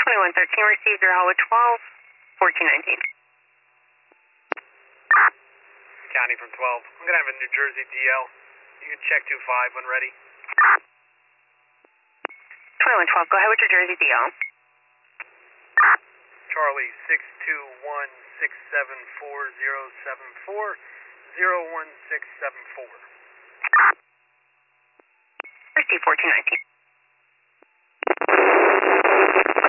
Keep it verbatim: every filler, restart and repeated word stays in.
twenty-one thirteen, received your Hollywood twelve, fourteen nineteen. County from twelve. I'm going to have a New Jersey D L. You can check two five when ready. twenty-one twelve, go ahead with your Jersey D L. Charlie, six two one six seven four zero seven four zero one six seven four. Receive fourteen nineteen.